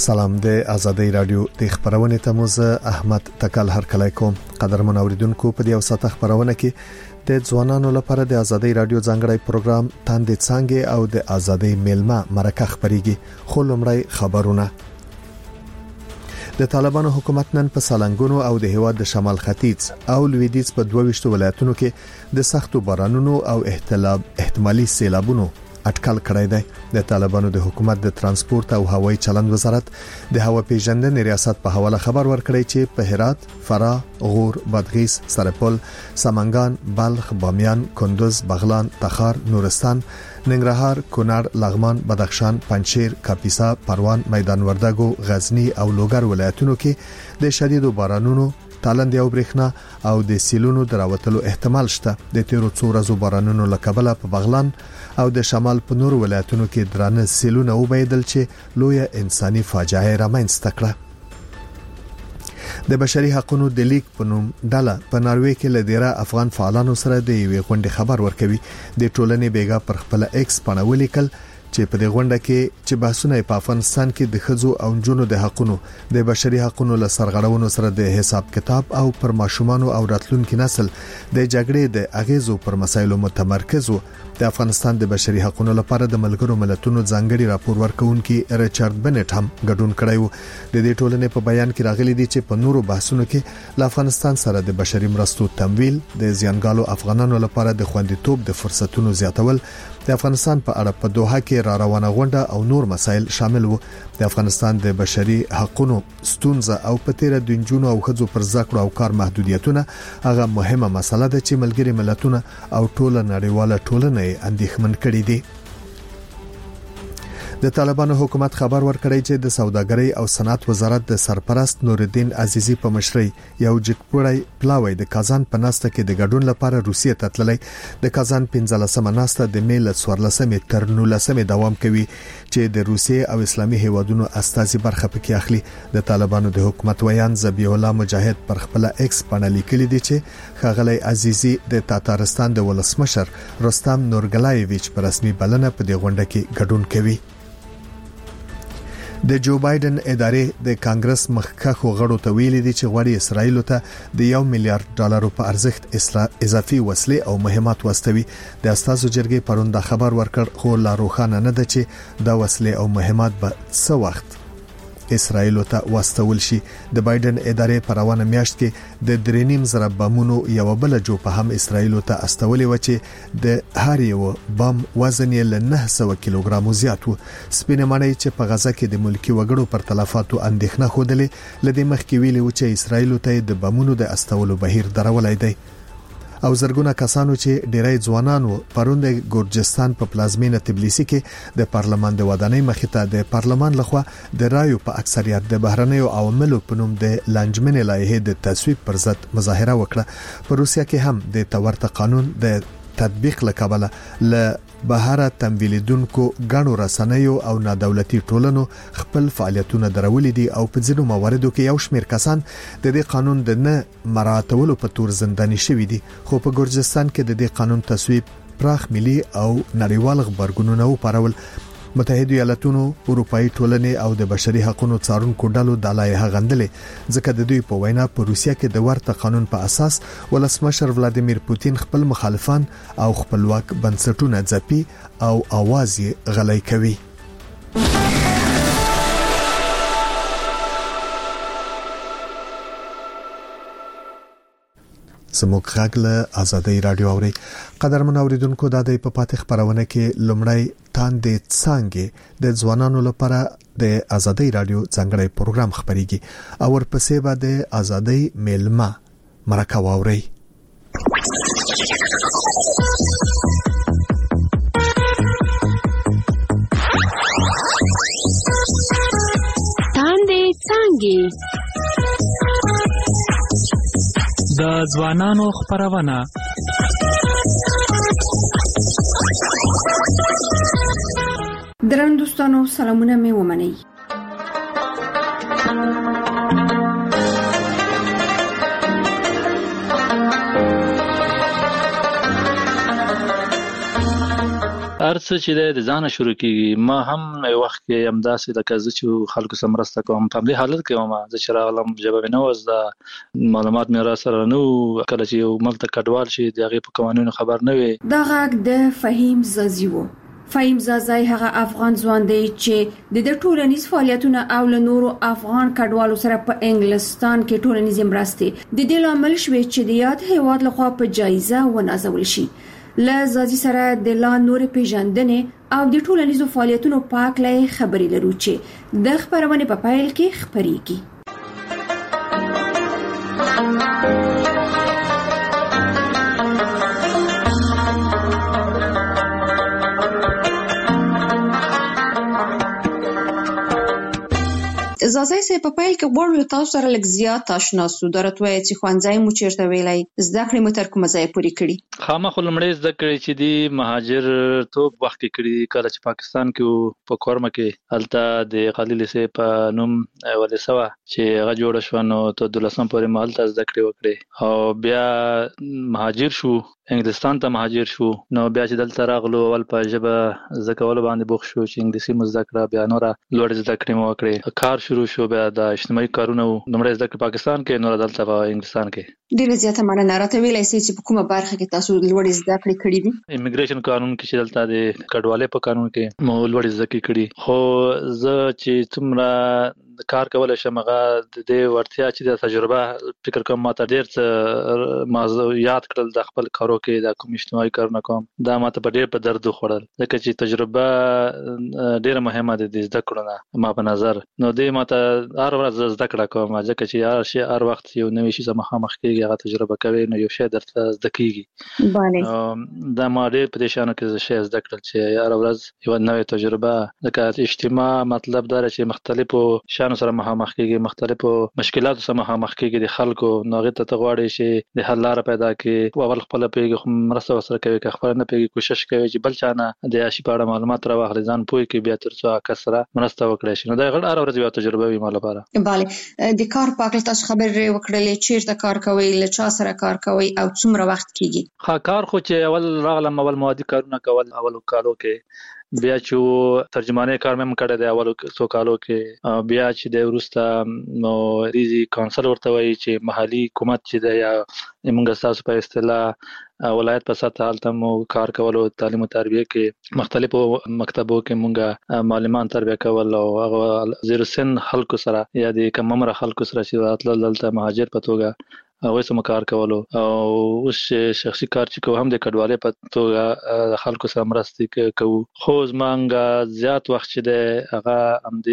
سلام د ازادي رادیو د خبرونه تموز احمد تکل هر کله کوم قدرمن اوریدونکو په دې اوساته خبرونه کې د ځوانانو لپاره د ازادي رادیو ځانګړی پروګرام تاندې څنګه او د ازادي میلمه مرکه خبريږي خو لمړی خبرونه د طالبانو حکومت نن په سالنګونو او د هیواد د شمال ختیځ او لویدیځ په 22 ولایتونو کې د سختو بارانونو او احتمالي سیلابونو اټکل کړی دی. د طالبانو د حکومت د ترانسپورت او هوایي چلند وزارت د هوا پیژندنې ریاست په حواله خبر ورکړی چې په هرات، فراه، غور، بادغیس، سرپل، سمنګان، بلخ، بامیان، کندوز، بغلان، تخار، نورستان، ننګرهار، کونړ، لغمان، بدخشان، پنجشیر، کاپیسا، پروان، میدان وردګو، غزنی او لوګر ولایتونو کې د شدیدو بارانونو تالند او برېښنا او د سیلونو دراوتلو احتمال شته. د تیرو څو ورځو بارانونو لکبله په بغلان او د شمال په نور ولایتونو کې درانه سیلونه وبېدل چې لوی انساني فاجعه رامنځته کړه. د بشري حقوقو د لیگ په نوم ډله په ناروې کې لدیره افغان فعالانو سره د یوې غونډې خبر ورکوي. د ټولنې بیګا پر خپل ایکس باندې ولیکل چې په دې غونډه کې چې بحثونه په افغانستان کې د خځو او نجونو د حقوقو د بشري حقوقو له سرغړونو سره د حساب کتاب او پر ماشومانو او راتلونکي نسل د جګړې د اغیزو پر مسایلو متمرکز وو. د افغانستان د بشري حقوقو لپاره د ملګرو ملتونو ځانګړي راپور ورکونکي ریچارډ بنټ هم ګډون کړی و. د دې ټولنې په بیان کې راغلي دي چې په نورو بحثونو کې له افغانستان سره د بشري مرستو تمویل، د زیانګالو افغانانو لپاره د خوندیتوب د فرصتونو زیاتول، د افغانستان په اړه په دوحه کې را روانه غونډه او نور مسایل شامل وو. د افغانستان د بشري حقوقو ستونزه او په تیر د جنونو او خځو پر ذکر او کار محدودیتونه هغه مهمه مسله ده چې ملګري ملتونه او ټوله نړیواله ټولنه اندېښمن کړي دي. د طالبانو حکومت خبر ورکړی چې د سوداګرۍ او صنعت وزارت د سرپرست نورالدین عزیزی په مشرۍ یو جګپړی پلاوی د کازان په ناسته کې د ګډون لپاره روسیې ته تللی. د کازان 15مه ناسته د میل 14 تر 19 دوام کوي چې د روسیې او اسلامي هیوادونو استازي برخه پکې اخلي. د طالبانو د حکومت ویان ذبیح الله مجاهد پر خپل ایکس باندې لیکلي دي چې ښاغلی عزیزی د تاتارستان د ولسمشر رستم نورګلایویچ په رسمي بلنه په دې غونډه کې ګډون کوي. د جو بایدن ادارې د کانګرس مخکښو غړو ته ویلي دي چې غواړي اسرائیل ته د $1 میلیارډ په ارزښت اضافي وسلې او مهمات واستوي. د استازو جرګې پرون دا خبر ورکړ خو لا روښانه نه ده چې دا وسلې او مهمات به څه وخت اسرائیل ته واستول شي. د بایدن ادارې په روانه میاشت کې د 3.5 بمونو یو بل جو په هم اسرائیل ته استولې و چې د هر یو بم وزن یې له 900 کیلوګرامو زیات و. سپینه معنی چې په غزا کې د ملکی وګړو پر تلفاتو اندېښنه خوده لدې مخکې ویلي و چې اسرائیل ته د بمونو د استولو بهیر درولای دی. او زرګونه کسانو چې ډیری ځوانانو پرون د ګورجستان په پلازمینه تبلیسي کې د پارلمان د ودانۍ مخې ته د پارلمان لخوا د رایو په اکثریت د بهرنیو عواملو په نوم د لانجمنې لایحې د تصویب پر ضد مظاهره وکړه. په روسیا کې هم د تورته قانون د تطبیق لکبله له بهره تمویلدونکو غنو رسنیو او نادولتي ټولنو خپل فعالیتونه درولې دي او په ځینو مواردو کې یو شمېر کسان د دې قانون د نه مراعاتولو په تور زنداني شوي دي. خو په ګورجستان کې د دې قانون تصویب پراخ ملي او نړیوال خبرګونونه وپارول. متحده ایالاتونو، اروپאי ټولنې او د بشري حقوقو څارونکو ډلو د لایحه غندلې ځکه د دوی په وینا په روسیا کې د ورته قانون په اساس ولسمشر ولادیمیر پوتین خپل مخالفان او خپلواک بنسټونه ځپي او आवाज یې غلۍ کوي. زموږ غږ له ازادي رادیو اوري. قدرمن اوریدونکو د دې په پاتې خبرونه کې لمړی تاندې څنګه د ځوانانو لپاره د ازادي رادیو ځانګړی پروګرام خبريږي او ورپسې به د ازادي میلمه مرکه واوري. تاندې څنګه د ځوانانو خبرونه درن دوستانو سلامونه مې ومنئ. ارڅ چې د ځان شروع کیږي. ما هم یو وخت کې همداسې لکه زه چې خلکو سره مرسته کوم په دې حالت کې وم، زه چې راغلم ژبه نه وز د معلومات مې را سره نو کله چې یو ملک کډوال شي د هغه په قوانینو خبر نه وي. دا غږ د فهیم زازي وو. فهیم زازي هغه افغان ځوان دی چې د ټولنیز فعالیتونو او له نورو افغان کډوالو سره په انګلستان کې ټولنیز مرستې د دې لامل شوې چې د یاد هیواد لخوا په جایزه ونازول شي. له زازي سره د لا نور پیژندنې او د ټولنیزو فعالیتونو پاک لای خبرې لرو چې د خبرونه په پیل کې خبريږي. زازي سه په پیل کې غوړ له تاسو سره لږ زیات آشنا سو. درته چې خوانځای مو چیرته ویلای زده کړې مو تر کومه ځای پورې کړی؟ خامخا لمړی زده کړې چې دی مهاجر توپ وخت کې کړی کله چې پاکستان کې په کورمه کې هلته د خلیل سه په نوم ولسوه چې هغه جوړ شو نو ته 12 پورې مهالته زده کړې وکړې او بیا مهاجر شو انګلستان ته مهاجر شو. نو بیا چې دلته راغلو اول په ژبه زکول باندې بوخ شو چې انګلیسي مذاکره بیا نور لوړ زده کړې مو وکړې. کار شروع شو بیا د اجتماعي کارونو نمبر زده کړې پاکستان کې نور دلته په انګلستان کې. ډیره زیاته مننه. راته ویلای شئ چې په کومه برخه کې تاسو لوړ زده کړې کړې دي؟ امیګریشن قانون کې چې دلته د کډوالۍ په قانون کې مو لوړ زده کړې کړې. خو زه چې څومره کار کول شم هغه د دې ورتیا چې د تجربه فکر کوم ماته ډیر څه ما یاد کړل د خپل کارو کې د کوم اجتماعي کارونه کوم دا ماته په ډیر په درد خوړل ځکه چې تجربه ډیره مهمه ده د زده کړو نه ما په نظر. نو دې ماته هر ورځ زده کړه کوم ځکه چې هر وخت یو نوې شي مخامخ کېږي هغه تجربه کوي نو یو شی درته زده کیږي. بله دا ما ډیر په دې شانو کې شی زده کړل چې هر ورځ یو نوې تجربه د اجتماع مطلب دا چې مختلفو سره مخامخ کېږي مختلفو مشکلاتو سره مخامخ کېږي د خلکو نو هغه ته غواړي چې د حل لار پیدا کړي او اول خپل پیږي مرسته سره کوي که خپل نه پیږي کوشش کوي چې بل چانه د عاشي په اړه معلومات راوخلي ځان پوي کې بیا ترڅو کسره مرسته وکړي شي. نو دا غړ هر ورځ یو تجربه وي مال لپاره. bale د کار په اړه تاسو خبرې وکړلې چیرته کار کوي له چا سره کار کوي او څومره وخت کیږي؟ ها کار خو چې اول راغلم اول موادي کارونه کول اول کالو کې بیا چې ترجمانه کار مې کړی دی اول څو کالو کې بیا چې د ورسته نو ریزي کونسل ورته وایي چې محلي حکومت چې دی یا موږ تاسو په اصطلاح ولایت په سطح حالت مو کار کول او تعلیم او تربیه کې مختلفو مکتبو کې موږ معلمان تربیه کول او هغه زیر سن خلکو سره یا د کم عمر خلکو سره چې راتلل دلته مهاجر په توګه هغه سم کار کولو او اوس شخصي کار چې کوم هم د کډوالۍ په توګه خلکو سره مرسته کوو. خو زمونږ زیات وخت چې د هغه هم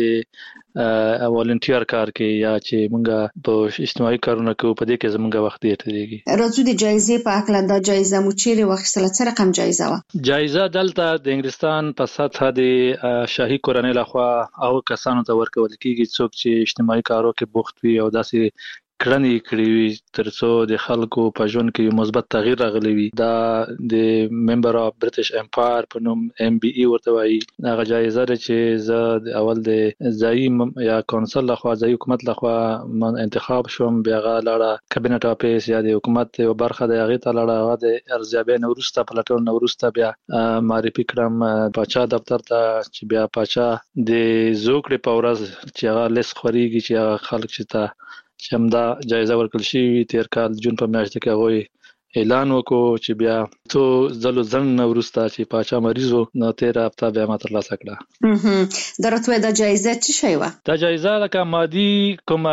د والنټیر کار کې یا چې مونږ په اجتماعي کارونه کوو په دې کې زمونږ وخت ډیر تیریږي. راځو د جایزې په اړه دا جایزه مو چیرې واخیستله څه رقم جایزه وه؟ جایزه دلته د انګلستان په سطح د شاهي کورنۍ لخوا او کسانو ته ورکول کیږي څوک چې اجتماعي کارو کې بوخت وي او داسې کړنې کړې وي ترڅو د خلکو په ژوند کې مثبت تغییر راغلی وي. دا د ممبر اف برټش امپایر په نوم MBE ورته وایي. هغه جایزه ده چې زه د اول د ځایي یا کونسل لخوا ځایي حکومت لخوا انتخاب شوم بیا هغه لاړه کابینټ افیس یا د حکومت یو برخه د هغې ته لاړه هغه د ارزیابۍ نه وروسته پلټون نه وروسته بیا معرفي کړم پاچا دفتر ته چې بیا پاچا د زوکړې په ورځ چې هغه لیست خورېږي چې هغه خلک چې ته چې همدا جایزه ورکړل شوې تیر کال جون په میاشت کې هغوی اعلان وکړو چې بیا تو ځلو ځنډ نه وروسته چې پاچا مریض و نو تېره هفته بیا ما ترلاسه کړه. درته دا جایزه څه شی وه؟ دا جایزه لکه مادي کوم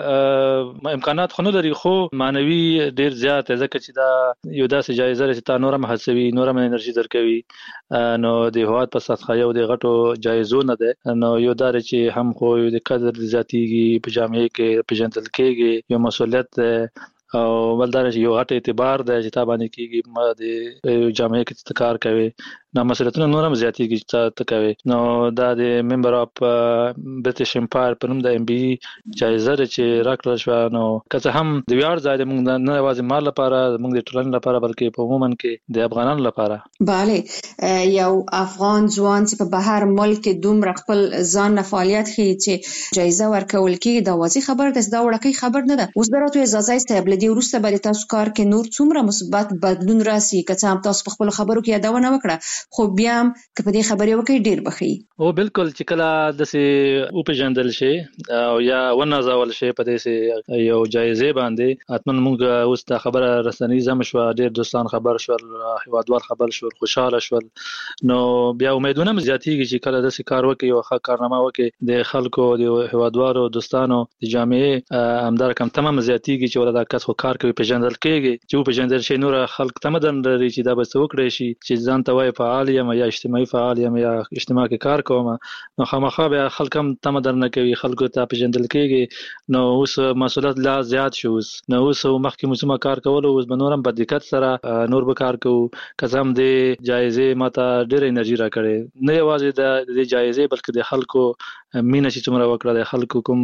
امکانات خو نه لري خو معنوي ډیر زیات ځکه چې دا یو داسې جایزه چې تا نورم هڅوي نورم انرژي درکوي نو د هیواد په سطح یو د غټو جایزو نه ده نو یو دار چې هم خو د قدر زیاتیږي په جامعه کې پیژندل کېږي یو مسؤلیت او بلدار چې یو غټ اعتبار دی چې تا باندې کېږي ما د جامعه کې کار کوي نو مسؤلیتونه نور هم زیاتېږي چې ته کوي. نو دا د ممبر اف برټش امپایر په نوم د MBE جایزه چې راکړل شوه نو که څه هم د ویاړ ځای دی موږ نه یوازې ما لپاره موږ د ټولنې لپاره بلکې په عموما کې د افغانانو لپاره. بله یو افغان ځوان چې په بهر ملک کې دومره خپل ځان نه فعالیت ښیي چې جایزه ورکول کېږي دا واضح خبره ده دا وړوکی خبر نه ده. اوس به راته اجازه صاحب له دې وروسته به د تاسو کار کې نور څومره مثبت بدلون راسي که څه هم تاسو په خپلو خبرو کې یادونه وکړه خو بیا هم که په دې خبرې وکړي ډیر بخي او بالکل چې کله د سي او په جندل شي او یا ونازول شي په دې سي یو جایزه باندې اتمن موږ اوس د خبره رسنۍ زم شو ډیر دوستان خبر شو هوادوال خبر شو خوشاله شو نو بیا امیدونه زیاتېږي چې کله د سي کار وکي او ښه کارنامه وکي د خلکو د هوادوالو دوستانو د جامعې همدار کم تمام زیاتېږي چې ولدا کس خو کار کوي په جندل کېږي چې په جندل شي نور خلک تمدن لري چې دا به څوکړي شي چې ځان ته وای فعال یم یا اجتماعي فعال یم یا اجتماعي کې کار کوم نو خامخا به خلک هم تمدن نه کوي خلکو ته په جندل کېږي نو اوس مسؤلیت لا زیات شو نو اوس مخکې مسمه کار کول او بنورم په دقت سره نور به کار کوو قسم دې جایزه ماته ډېر انرژي راکړي نه یوازې د جایزه بلکې د خلکو مینه چې څومره وکړه د خلکو کوم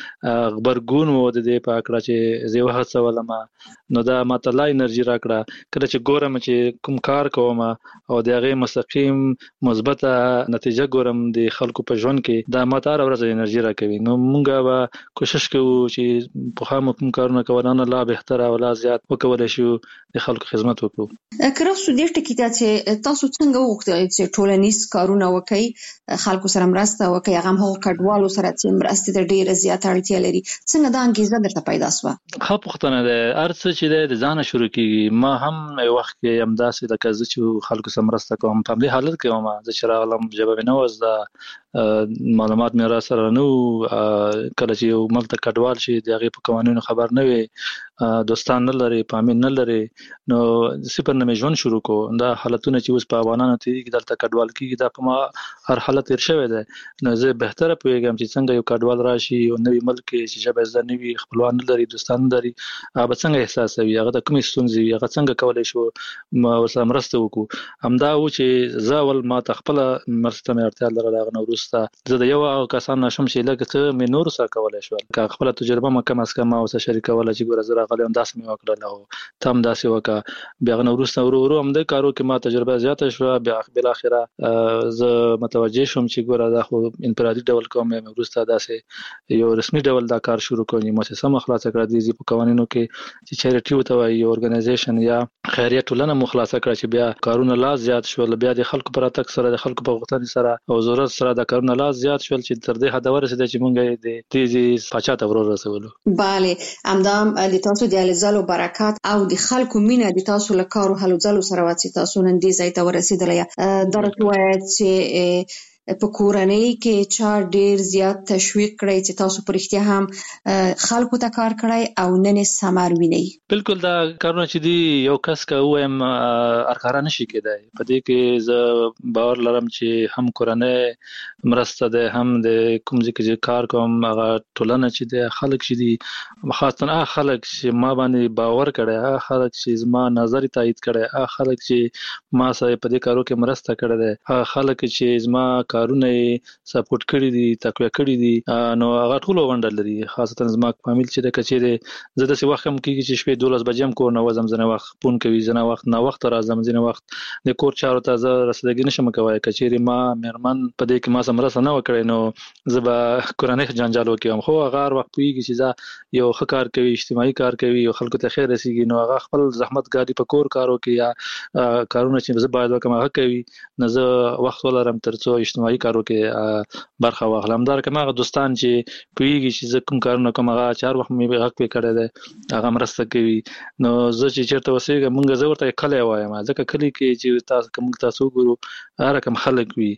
خبرګون وو د دې په اړه چې زه وهڅه ولما نو دا ماته لا انرژي راکړه کله چې ګورم چې کوم کار کوم او د هغه مستقیم مثبته نتیجه ګورم د خلکو په ژوند کې دا ماته هر ورځ انرژي راکوي نو مونږ به کوشش کوو چې په خامو کوم کارونه کولانه لا بهتره او لا زیات وکول شي د خلکو خدمت وکړو کړو سو دې ټکی ته چې تاسو څنګه وغوښتل چې ټولنیز کارونه وکړي خلکو سره مرسته وکړي هغه هم کډوالو سره چې مرسته د ډیره زیات اړتیا لري څنګه دا انګیزه درته پیدا شوه خو پختنه ده ارڅ چې د ځان شروع کیږي ما هم یو وخت کې امداسې د کزه چې خلکو سره مرسته کوم په دې حالت کې ما د شراغلم جواب نه وز دا معلومات مې را سره نو کله چې یو ملت کډوال شي د هغه په قوانینو خبر نه وي دوستان نه لري پامین نه لري نو سپر نه ژوند شروع کو دا حالتونه چې اوس په افغانانو ته کې دلته کډوال کیږي دا په ما هر حالت تیر شوی ده نو زه بهتره پوهیږم چې څنګه یو کډوال راشي او نوې ملک چې جبه زده نوي خپلوان لري دوستان لري به څنګه احساسوي هغه د کومې ستونزې هغه څنګه کولای شو ما ورسره مرسته وکړو همدا و چې زاول ما تخپل مرسته مې اړتیا لرله نو زه د یو کسان نشم چې لکه مې نور سره کولای شو که خپل تجربه ما کم از کم او سره شریکوله چې ګوره زه راغلی داس مې وکړل او تم داسې وکړه بیا نو ورو هم د کارو کې ما تجربه زیاته شو بیا بل اخره زه متوجه شوم چې ګوره دا خو انفرادي ډول کوم مې ورسته داسې یو رسمي ډول دا کار شروع کړم مؤسسه خلاصه کړه د په قوانینو کې چې چیریټي وته وي اورګنایزیشن یا خیریه ټولنه مخلاصه کړه چې بیا کارونه لا زیات شول بیا د خلکو پر اتک سره د خلکو په غوښتنې سره او ضرورت سره د کارونه لا زیات شول چې تر دې حد ورسېد چې مونږ د تیزی پاچا ته ورور رسولو bale همدام د تاسو د الزالو برکات او د خلکو مینه د تاسو له کارو هلو ځلو سره واڅ تاسو نن دې ځای ته ورسېدلې درته وایي چې په کورنۍ کې چا ډیر زیات تشویق کړی چې تاسو پر اختیار هم خلکو ته کار کړی او نن سمار ویني بالکل دا کارونه چې دی یو کس کا وایم ارکارا نشي کېدای په دې کې ز باور لرم چې هم کورنۍ مرسته ده هم د کوم ځکه کار کوم هغه ټولنه چې د خلک چې دي خاصه هغه خلک چې ما باندې باور کړي هغه خلک چې زما نظر تایید کړي هغه خلک چې ما سره په دې کارو کې مرسته کړي ده هغه خلک چې زما کارونه سپورټ کړی دي تقویه کړی دي نو هغه ټول وندل لري خاصه زما فامیل چې د کچې زه د څه وخت هم کېږي چې شپې 12 بجې هم کور نه وزم زنه وخت پون کوي زنه وخت نه وخت راځم زنه وخت د کور چارو ته زه رسیدګی نشم کوي کچېری ما مېرمن په دې کې ما سم رسنه وکړي نو زه به کورنۍ جنجال وکم خو هغه وخت پیږي چې زه یو خکار کوي اجتماعي کار کوي او خلکو ته خیر رسیږي نو هغه خپل زحمت ګاډي په کور کارو کې یا کارونه چې زه باید وکم هغه کوي نه زه وخت ولرم ترڅو اجتماعي کارو کې برخه واخلم دا کومه دوستان چې پیږي چې زه کوم کارونه کوم هغه 4 وخت مې حق پې کړی دی هغه مرسته کوي نو زه چې چیرته وسیږم مونږ زه ورته کله وایم ځکه کلی کې چې تاسو کوم تاسو ګورو هر کوم خلک وي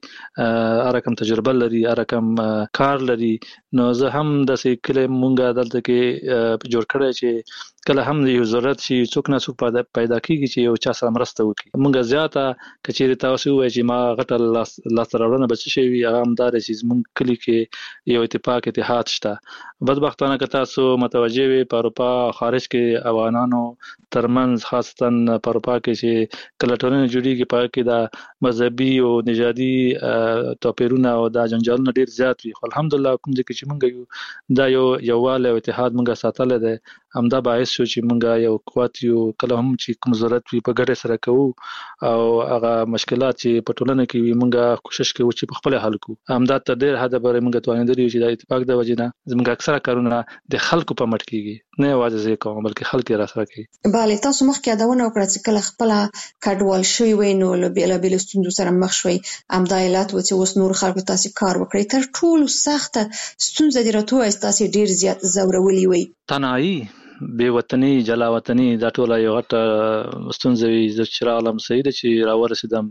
هر کوم تجربه لري هر کوم کار لري نو زه هم د سې کله مونږ دلته کې جوړ کړی چې کله هم یو ضرورت شي څوک نه څوک پیدا کیږي چې یو چا سره مرسته وکړي مونږ زیاته کچېری تاسو وایي چې ما غټه لاس راوړنه بچ شي هغه هم دار چې مونږ کلی کې یو اتحاد شته بدبختانه که تاسو متوجه وي په اروپا خارج کې افغانانو ترمنځ خاصتا په اروپا کې چې کله ټولنه جوړیږي په کې د مذهبي او نژادي توپیرونه او د جنجالونو ډیر زیات وي خو الحمدلله کوم ځکه چې مونږ دا یوواله او اتحاد مونږه ساتل دي همدا باعث شو چې مونږه یو قوت یو کله هم چې کوم ضرورت وي په ګډه سره کوو او هغه مشکلات چې په ټولنه کې وي مونږه کوشش کوو چې په خپل حل کوو همدا تر ډیر حد پورې مونږ توانیدلی چې د اتفاق د وجې نه زموږ اکثر اکثره کارونه د خلکو په مټ کیږي نه یوازې زه کوم بلکې خلک را سره کوي. bale تاسو مخکې یادونه وکړه چې کله خپل کډوال شوی وي نو له بیلابیل ستونزو سره مخ شوي امدا علت و چې اوس نور خلکو تاسو کار وکړي تر ټولو سخته ستونزه دی راته تاسو ډیر زیات زورولي وي تنهایی بے وطنی جلا وطنی دا ټول یو غټه ستونزه وي چې راغلم سید چې راورسیدم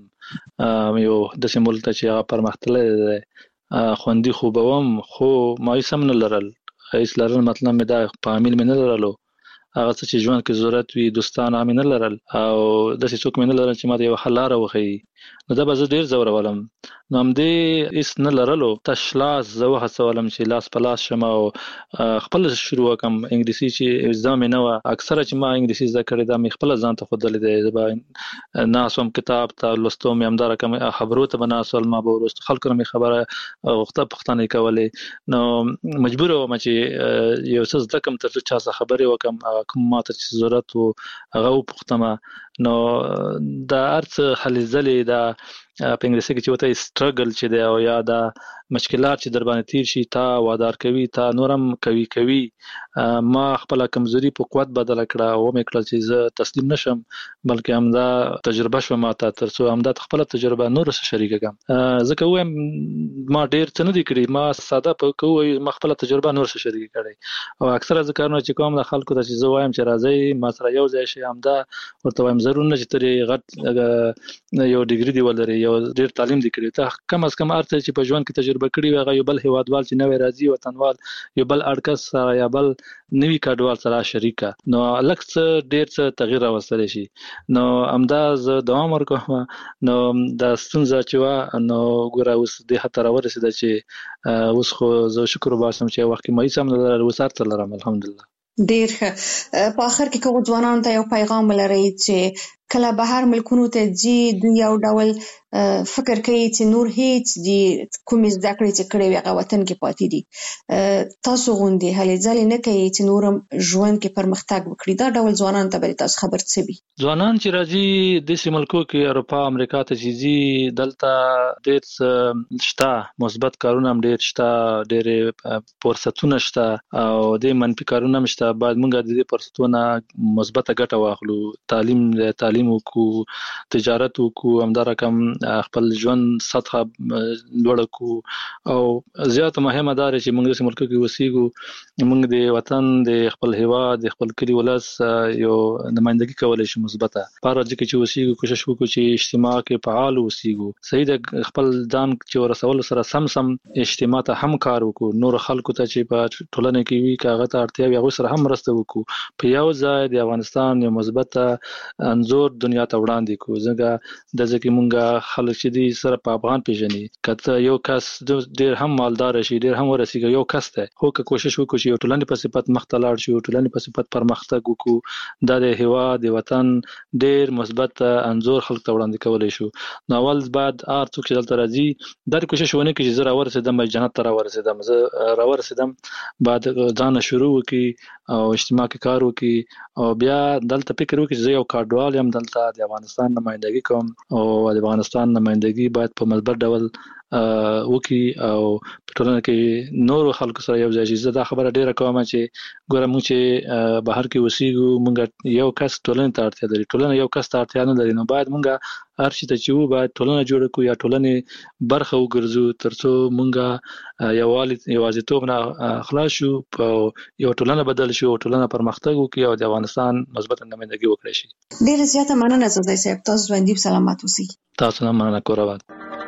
یو د سیمول ته چې پرمختللی خوندي خوبوم خو ما یې سم نه لرل هیڅ لرل مطلب مې دا په عامل مې نه لرلو هغه څه چې ژوند کې ضرورت وي دوستان امین نه لرل او د څه څوک مې نه لرل چې ما د یو حل لار وخی نو دا به زه ډیر زورولم نو هم دې هیڅ نه لرلو تشلاس زه وهڅولم چې لاس په لاس شم او خپل شروع وکم انګلیسي چې زده مې نه وه اکثره چې ما انګلیسي زده کړې دا مې خپله ځان ته ښودلی دی زه به ناسوم کتاب ته لوستو مې همدا رقم خبرو ته به ناست ول ما به ولوست خلکو نه مې خبره غوښته پوښتنې کولې نو مجبور وم چې یو څه زده کړم تر څو چا څه خبرې وکړم کوم ماته چې ضرورت و هغه وپوښتم نو دا هر څه هلې ځلې دا په انګلیسي کې چې وته سټرګل چې دی او یا دا مشکلات چې در باندې تیر شي تا وادار کوي تا نورم کوي ما خپل کمزوري په قوت بدل کړه او مې کړل چې زه تسلیم نشم بلکې همدا تجربه شوم ماته تر څو همدا خپل تجربه نور سره شریک کړم ځکه وایم ما ډیر څه نه دي کړی ما ساده په کوی ما خپل تجربه نور سره شریک کړی او اکثره ځکه چې کوم د خلکو ته چې زه وایم چې راځي ما سره یو ځای شي همدا ورته وایم ضرور نه چې ترې غټ یو ډیګري دی ولري یو ډیر تعلیم دی کړی ته کم از کم ارته چې په ژوند کې تجربه کړی وي هغه یو بل هیوادوال چې نوې راځي وطنوال یو بل اړکس سره یا بل نوی کډوال سره شریکه نو لکه ډیر څه تغییر راوستل شي نو امداز دوام ورکوم نو د ستونزه چې نو ګوره اوس د هتر ورسېده چې اوس خو زه شکر وباسم چې وخت مې سم نه وسارت لرم الحمدلله ډیر ښه په اخر کې کوم ځوانانو ته یو پیغام لري چې کله بهر ملکونو ته ځي دوی یو ډول فکر کوي چې نور هیڅ دي کوم زده کړې چې کړې وي هغه وطن کې پاتې دي تاسو غوندي هلې ځلې نه کوي چې نورم ژوند کې پرمختګ وکړي دا ډول ځوانان ته به تاسو خبر څه وي ځوانان چې راځي د سیمه ملکو کې اروپا امریکا ته چې دلته ډېر شته مثبت کارونه هم ډېر شته ډېر فرصتونه شته او د منفي کارونه هم شته باید موږ د دې فرصتونو مثبت ګټه واخلو تعلیم وکړو تجارت وکړو همدا رقم خپل ژوند سطح لوړ کړو او زیات مهمه ده چې موږ د ملک کې وسیګو موږ د وطن د خپل هیواد د خپل کلی ولس یو نمائندګي کولای شو مثبته پاره چې وسیګو کوشش وکړو چې اجتماع کې فعال وسیګو صحیح د خپل ځان چې ورسول سره سم اجتماع ته هم کار وکړو نور خلکو ته چې په ټولنه کې وی کاغه ته اړتیا وي هغه سره هم مرسته وکړو په یو ځای د افغانستان یو مثبته انزور دنیا ته وړاندې کو ځکه د ځکه مونږه خلک چې دي سره په افغان پیژني کته یو کس ډیر هم مالدار شي ډیر هم ورسیږي یو کس ته هو که کوشش وکړي چې ټولنې په صفت مختلط شي ټولنې په صفت پرمختګ وکړو د هیواد د وطن ډیر مثبت انزور خلک ته وړاندې کولای شو نو اول بعد ارڅوک چې دلته راځي د کوشش ونه کوي چې زه راورسېدم جنت ته راورسېدم زه راورسېدم بعد ځان شروع وکړي او اجتماع کې کار وکړي او بیا دلته فکر وکړي چې زه یو کارډوال یم دلته د افغانستان نمائندګي کوم او د افغانستان نمائندګي باید په مثبت ډول وکي او په ټولنه کې نور خلکو سره یو ځای شي زه دا خبره ډیره کوم چې ګوره موږ چې بهر کې وسیګو موږ یو کس ټولنې ته اړتیا لري ټولنه یو کس ته اړتیا نه لري نو باید موږ هر شي ته چې باید ټولنه جوړ کړو یا ټولنې برخه وګرځو ترڅو موږ یوازیتوب نه خلاص شو په یو ټولنه بدل شو ټولنه پرمختګ وکړي او د افغانستان مثبت نمائندګي وکړي شي ډیره زیاته مننه زړه صاحب تاسو ژوندۍ سلامت اوسئ تاسو نه مننه کوم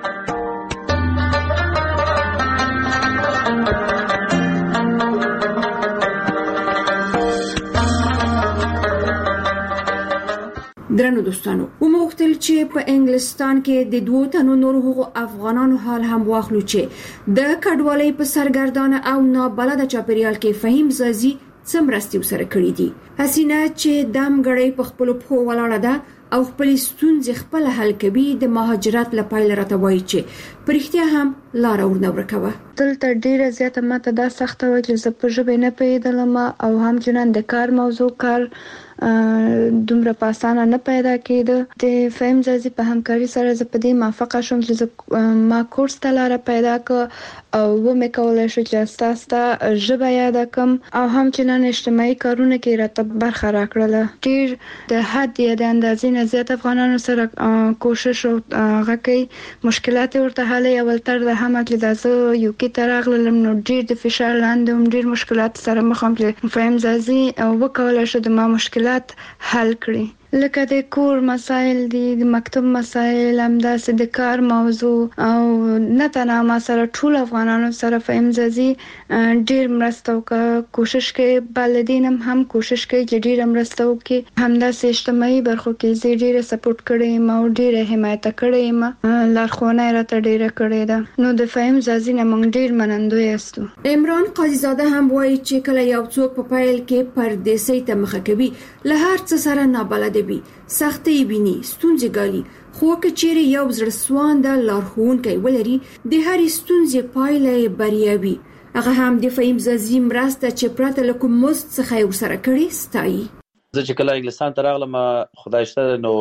درنو دوستانو وموختل چې په انګلستان کې د دوه تنو نور هغو افغانانو حال هم واخلو چې د کډوالۍ په سرګردانه او نابلده چاپیریال کې فهیم زازي څمرستي وسره کړی دي حسینه چې دم غړې په خپل په ولاړه ده او خپل ستونزې خپل حل کوي د مهاجرت لپاره راته وایي چې پرختیا هم لار ورنه ورکوه دلته ډیره زیاته ماته دا سخته و چې زه په ژبه نه پیدلم او هم جنان د کار موضوع کار دومره په اسانه نه پیدا کېده. د فهم ځازي په همکاري سره زه په دې موافقه شوم چې ما کورس ته لاره پیدا کړ او مې کولای شو چې تاسو ژبه یاد کړم او هم چې نن اجتماعي کارونه کې راته برخه راکړله. ډیر د حد یا د اندازې نه زیات افغانانو سره کوشش او غکې مشکلات ورته حل اول تر د هم چې زه یو کې تراغلم نو ډیر د فشار لاندې هم ډیر مشکلات سره مخ هم چې فهم ځازي وکولای شو د ما مشکلات حل کړي. لکه د کور مسائل دي، د مکتب مسائل، همداسې د کار موضوع او نه تنها ما سره ټول افغانانو سره فهم ځازي ډیر مرسته وکړه. کوشش کوي بلدین هم کوشش کوي چې ډیر مرسته وکړي. همداسې اجتماعي برخو کې زه ډیر سپورټ کړم او ډیر حمایت کړم، لارښوونه راته ډیر کړې ده. نو د فهم ځازي نه موږ ډیر منندوی یاستو. عمران قاضیزاده هم وایي چې کله یو څوک په پیل کې پردیسي ته مخه کوي له هر څه سره نابلد وي، سختي ویني، ستونزې ګالي، خو که چیرې یو زړه سوانده لارښوونکی ولري د هرې ستونزې پایله بریا وي. هغه هم د فهم ځازي مرسته چې پرته له کوم مزد څخه یې ورسره کړې ستایي. زه چې کله انګلستان ته راغلم خدای شته نو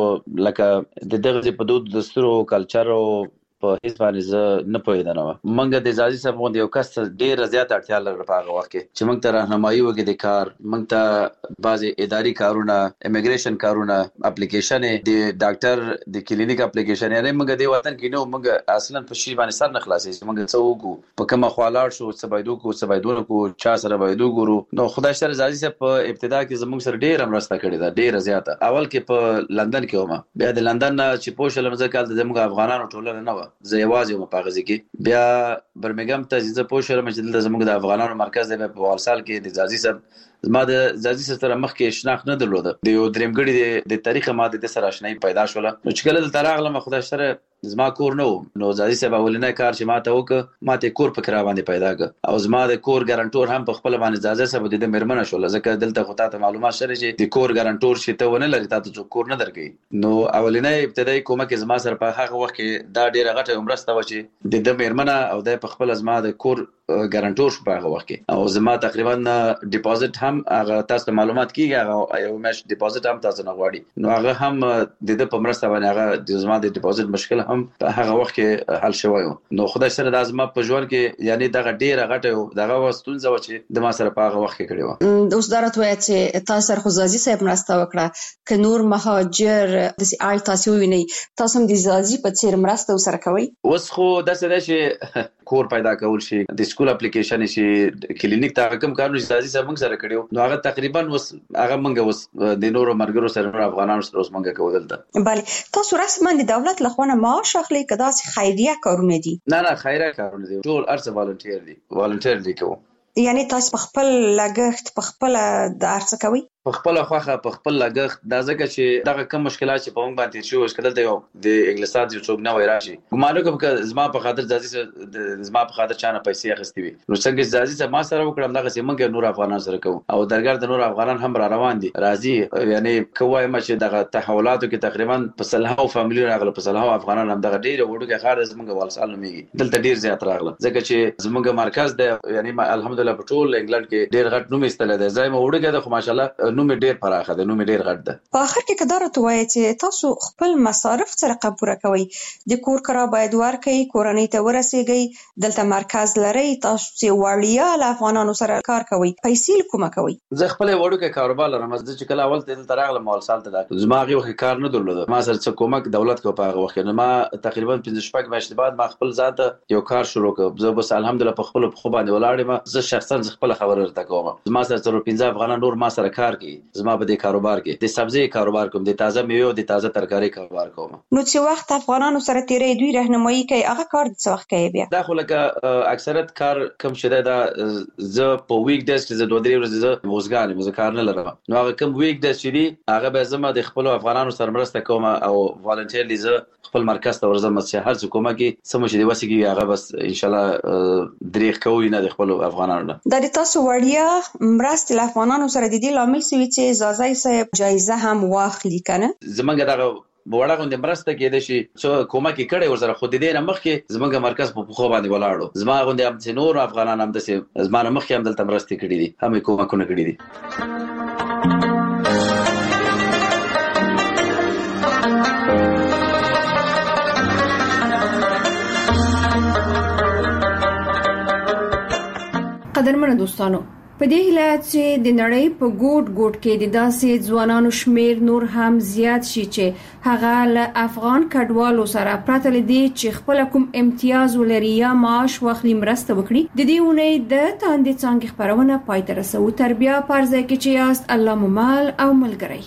لکه د دغه په دود دستور او کلچر او په هیڅ باندې زه نه پوهیدم. موږ د ځازي صاحب غوندې یو کس ډېر زیات اړتیا لرله په هغه وخت کې چې موږ ته راهنمایي وکړي د کار، موږ ته بعضې اداري کارونه، امیګریشن کارونه، اپلیکیشنې د ډاکټر د کلینیک اپلیکیشن، یعنې موږ د وطن کې نو موږ اصلا په شي باندې سر نه خلاصېږي چې موږ څه وکړو، په کومه خوا لاړ شو، څه باید وکړو، څه باید ونه کړو، چا سره باید وګورو. نو خدای شته ځازي صاحب په ابتدا کې زموږ سره ډېره مرسته کړې ده، ډېره زیاته. اول کې په لندن کې وم، بیا د لندن نه چې پوه شلم زه کال زموږ افغانانو ټولنه نه وه، زه یوازې وم په هغه ځای کې. بیا برمنګم ته چې زه پوه شولم چې دلته زموږ د افغانانو مرکز دی، په والسال کې د ځازي صاحب زما د ځازي صاحب سره مخکې شناخت نه درلوده، د یو درېمګړي د تاریخ ما د سره آشنایي پیدا شوله. نو چې کله دلته راغلم خدای سره زما کور نه و، نو ځازي صاحب اولنی کار چې ماته وکړ، ماته کور په کرا باندې پیدا کړ او زما د کور ګارانټور هم په خپل باندې ځازي صاحب د میرمنه شول، ځکه دلته خو ته معلومات شری چې د کور ګارانټور شي ته ونه لري، تاسو څوک کور نه درکې. نو اولنی ابتدایي کومک زما سره په هغه وخت کې دا ډیره غټه مرسته و چې د میرمنه او د په خپل زما د کور ګارانټور شو په هغه وخت کې. او زما تقریبا ډیپوزټ هم هغه تاسو معلومات کیږي، هغه یو میش ډیپوزټ هم تاسو نه غواړي، نو هغه هم د په مرسته باندې هغه د زما د ډیپوزټ مشکل هم په هغه وخت کې حل شوی. نو خدای سره د ازما په ژوند کې یعنی دغه ډیره غټه دغه وستونزه و چې د ما سره په هغه وخت کې کړی و. اوس درته وایي چې تاسو سره خو ځازي صاحب مرسته وکړه، که نور مهاجر د سي آی تاسو ویني تاسو هم د ځازي په څیر مرسته وسره کوي. اوس خو داسې ده چې کور پیدا کول شي، د سکول اپلیکیشن شي، کلینیک ته کوم کارونه چې ځازي صاحب موږ سره کړیو، نو هغه تقریبا اوس هغه موږ اوس د نورو مرګرو سره نور افغانانو سره اوس موږ کوو دلته. بله تاسو رسما د دولت له خوا نه معاش اخلي که داسې خیریه کارونه دي؟ نه خیریه کارونه دي، ټول ارڅ والنټیر دي کوو. یعنی تاسو په خپل لګښت په خپل د ارڅ کوي؟ په خپل خوخه په خپل لګښت، دا ځکه چې دغه کم مشکلات چې په موږ باندې شو شکل دی د انګلیسان چې څوک نه وای راشي، ګمان کوم چې زما په خاطر ځازي زما په خاطر چانه پیسې اخستې وي، نو څنګه ځازي چې ما سره وکړم دغه چې موږ نور افغانان سره کوو او درګر د نور افغانان هم را روان دي راځي. یعنی کوای ما چې دغه تحولاتو کې تقریبا په سلهاو فامیلی راغله، په سلهاو افغانان هم دغه ډیره وړوکه خار زموږ والسال نومېږي، دلته ډیر زیات راغله ځکه چې زموږ مرکز دی. یعنی الحمدلله په ټول انګلند کې ډیر غټ نوم ایستل دی، ځای مو وړوکه ده خو ماشاءالله نوم ډیر پراخه د نوم ډیر غټ ده. په اخر کې کدارته وایي چې تاسو خپل مصارف سره قبوره کوي، د کور کرا باید ورکړي، کورنۍ ته ورسیږي، دلته مرکز لري، تاسو چې وړیا له افغانانو سره کار کوي، پیسې کومه کوي؟ زه خپل وړوکه کاروبار لرم، زه چې کله اول دلته راغلم مال سال ته زما هغه وخت کار نه درلود، ما سره څه کومک دولت کو په هغه وخت نه، ما تقریبا 15 میاشتې بعد ما خپل ذات یو کار شروع کړ. زه بس الحمدلله په خپل خو باندې ولاړم، زه شخصا خپل خبر ورته کوم، زما سره 15 افغانان نور ما سره کار کوي، زما په دې کاروبار کې د سبزی کاروبار کوم، د تازه میوه او د تازه ترکاری کاروبار کوم. نو چې وخت افغانانو سره تیرې دوی راهنمایي کوي، هغه کار د څه وخت کوي؟ بیا دا خو لکه اکثریت کار کم شته، دا زه په ویک ډیز کې زه 2-3 ورځې زه موزګان مزه کار نه لرم، نو هغه کم ویک ډیز چې دی هغه به زما د خپل افغانانو سره مرسته کوم او والنټیرلی زه خپل مرکز ته ورځم چې هر څه کومه کې سم شي دی وسیږي، هغه بس ان شاء الله دریغ کوي نه د خپل افغانانو نه. د تاسو وړیا مرسته له افغانانو سره د دې لامل سوي چې ځازي صاحب جایزه هم واخلي کنه؟ زمونږ دغه وړه غونډه مرسته کېده شي چې کومه کې کړي ورسره خو د دې نه مخکې زمونږ مرکز په خو باندې ولاړو، زما غونډه هم چې نور افغانان هم د زما نه مخکې هم دلته مرسته کړې دي، هم کومه کړې دي. قدرمن دوستانو په دې هیله چې د نړۍ په ګوټ کې د داسې ځوانانو شمیر نور هم زیات شي چې هغه له افغان کډوالو سره پرته لدی چې خپل کوم امتیاز ولري یا معاش واخلي مرسته وکړي. د دې اونۍ د تاندې څنګه خبرونه پای ته رسو. تربیه پرځای کې چې یاست الله ممال او ملګری.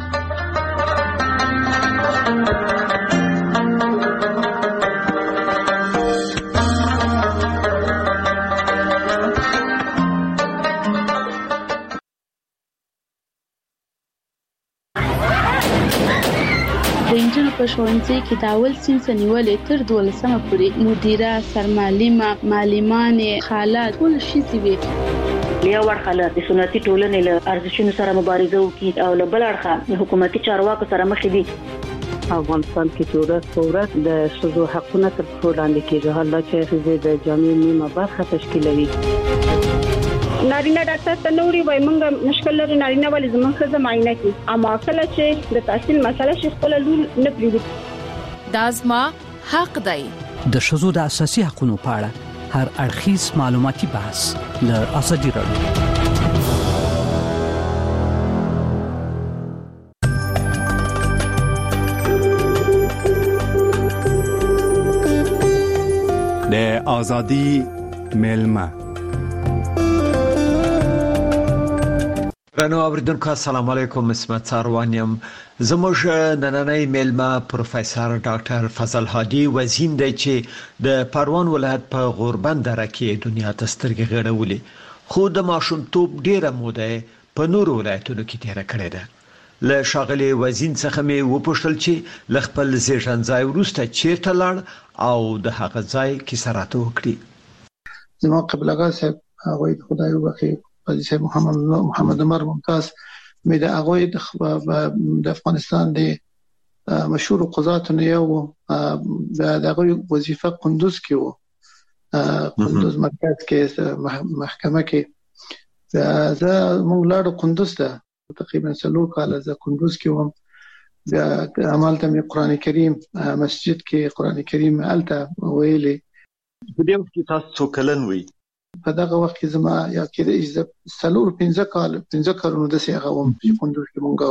د انجنونو په ښوونځي کې د اول صنف نیولې تر 12مه پورې مدیره، سرمعلمه، معلمانې، خالات ټول شي وي. یو ورخه د سنتي ټولنې له ارزښتونو سره مبارزه وکړي او له بل اړخه حکومتي چارواکو سره مخ دي. افغانستان کې ورځ په ورځ د ښځو حقونه تر پښو لاندې کېږي. حالا چې ښځې د جامعې نیمه برخه تشکیلوي. نارینه ډاکټر ته نوري وای مونږ مشکل لري نارینه ولې زمونږ ښځه معاینه کوي اما کله چې د تحصیل مسله شي خپل لول نه پریږدي. دا زما حق دی. د ښځو د اساسي حقوقو په اړه هر اړخیز معلوماتي بحث له ازادي راډیو. د ازادي ملما رانو اوریدونکو السلام علیکم. اسمت ساروانیم. زموږ نننۍ میلمه پروفیسور ډاکټر فضل هادي وزین دی چې د پروان ولایت په غوربند دره کې دنیا ته سترګې غړولې، خو د ماشومتوب ډیره موده په نورو ولایتونو کې تیر کړې ده. له شاغلي وزین څخه مې وپوښتل چې ل خپل زیږن ځای وروسته چیرته لاړ او د هغه ځای کیسه راته وکړي. زما قبلغه صاحب هغه خدای وبخښي قاضي صاحب محمد عمر ممتاز مې د هغه د افغانستان د مشهور قضاتو نه یو د هغه وظیفه قندوز کې و، قندوز مرکز کې محکمه کې. زه مونږ لاړو قندوز ته تقریبا 3 کال زه قندوز کې وم. د عملته مې قران کریم مسجد کې قران کریم الته ویلې. په دې وخت کې تاسو څو کلن وئ؟ په دغه وخت کې زما یا کې 15 کالونو د سیغه وم چې قندوز کې مونږ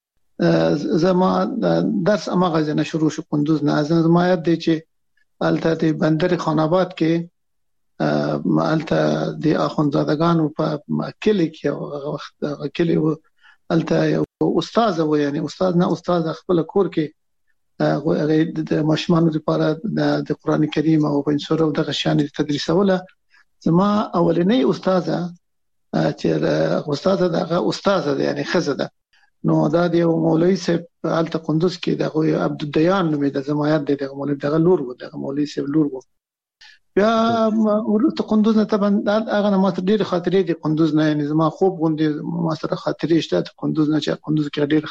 او زما درس امغه نه شروع شو قندوز نه. زما یاد دی چې الته د بندر خان آباد کې الته د اخوندزادگانو په کلی کې هغه وخت کلی و الته یو استاد و، یعنی استاد نه استاد خپل کور کې د ماشومانو لپاره د قران کریم او بنسور او دغه شان تدریسوله. زما اولنۍ استاده چې استاده دغه استاده یعنی خزه ده نو دا دی مولوی صاحب الته قندوز کې دغه عبد الدیان نومې د زما یاد دی دغه مولوی دغه لور و، دغه مولوی صاحب لور و. بیا ورته قندوز نه طبعا هغه نه ماته ډېر خاطرې دي قندوز نه، یعنی زما خوب غونډې ما سره خاطرې شته قندوز نه چې قندوز کې ډېر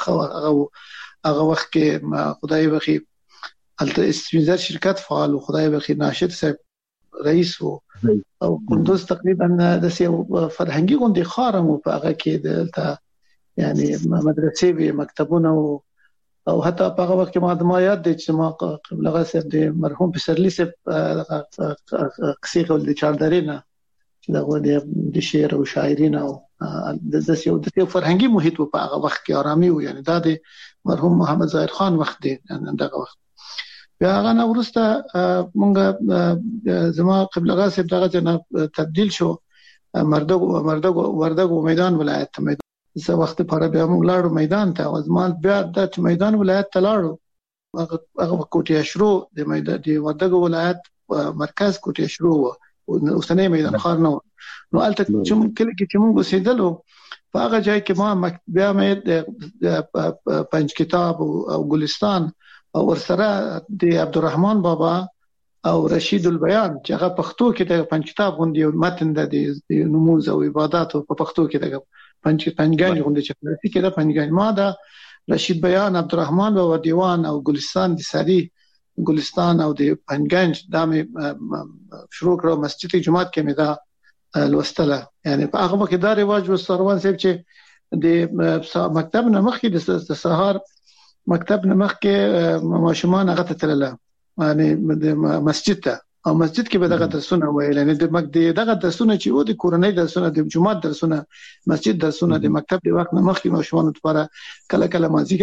ښه هغه وخت کې خدای بخي الته استثمار شرکت فعال و، خدای بخي ناشد صاحب رئیس وو او قندوز تقریبا د سیو فرهنګي غونډې خارم په هغه کې د یعنی مدرسې وی مکتبونه او حتی په هغه وخت کې ما یاد دي چې ما قبلغه صاحب د مرحوم پسرلی صاحب قصې کول د چاردرینه چې دغه د شعر او شاعرین او د سیو فرهنګي محیط په هغه وخت کې آرامي و، یعنی دا د مرحوم محمد ظاهر خان وخت دی دغه وخت. بیا هغه نو ورسته مونږ زما قبلغه صاحب دغه جنا تبدیل شو وردګو میدان ولایت ته. زه وخت په بیا مونږ لاړو میدان ته او زما بیا د میدان ولایت ته لاړو. هغه کوټه شروع د میدان د وردګو ولایت مرکز کوټه شروع و اوسنۍ میدان خار نو الته چې کله کې مونږ وسیدلو په هغه ځای کې ما بیا مې پنځ کتاب او ګلستان او ورسره د عبدالرحمن بابا او رشید البیان چې هغه پښتو کې د پنځ کتاب غونډې متن د نموز او عبادت په پښتو کې د پنځګان غونډې چې په کې د پنځګان ما د رشید بیان عبدالرحمن بابا دیوان او ګلستان د ساری ګلستان او د پنځګان د شروع کړو مسجد جمعات کې مې دا لوستله. یعنی په هغه کې دا رواج و سروان صاحب چې د مکتب نه مخکې د سهار مکتب نه مخکې ماشومان هغه ته تلله یعنی د مسجد ته او مسجد کې به دغه درسونه ویل نه دغه درسونه چې و د کورنۍ درسونه د جمعه درسونه مسجد درسونه د مکتب د وخت نه مخکې نو شوانو لپاره کله کله مازی